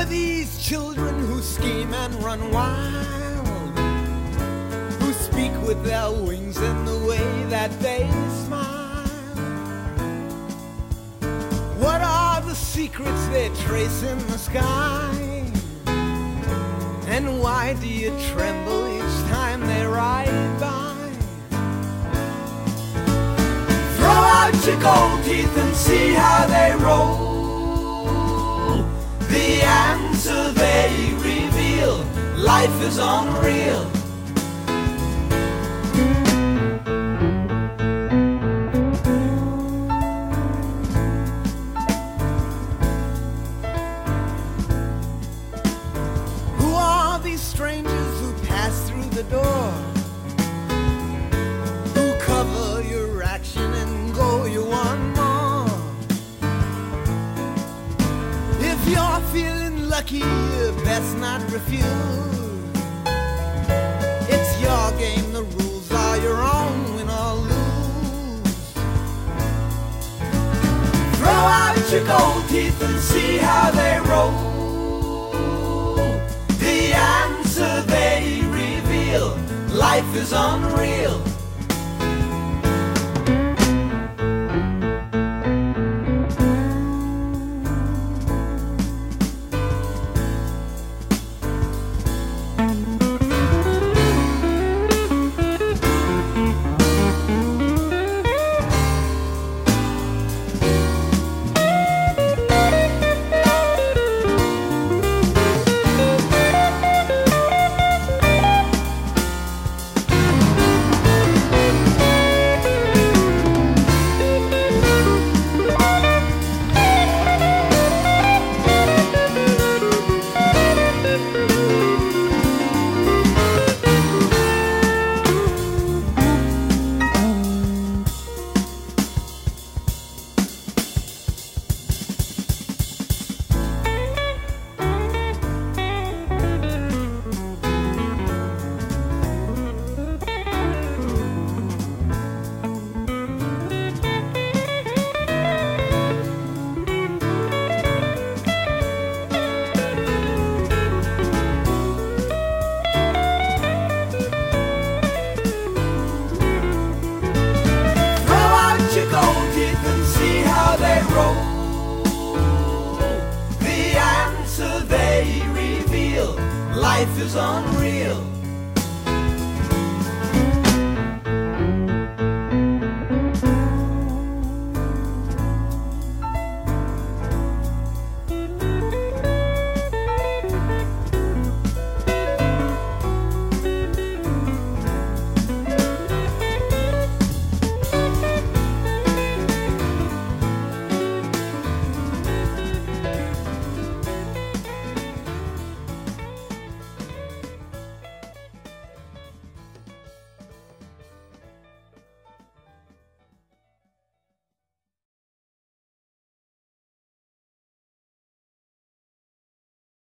these children who scheme and run wild, who speak with their wings in the way that they smile? What are the secrets they trace in the sky? And why do you tremble each time they ride by? Throw out your gold teeth and see how they roll. The answer they reveal, life is unreal. Who are these strangers who pass through the door, who cover your action and go you one more? If you're feeling lucky, you best not refuse. It's your game, the rules are your own, win or lose. Throw out your gold teeth and see how they roll. The answer they reveal, life is unreal. The answer they reveal, life is unreal.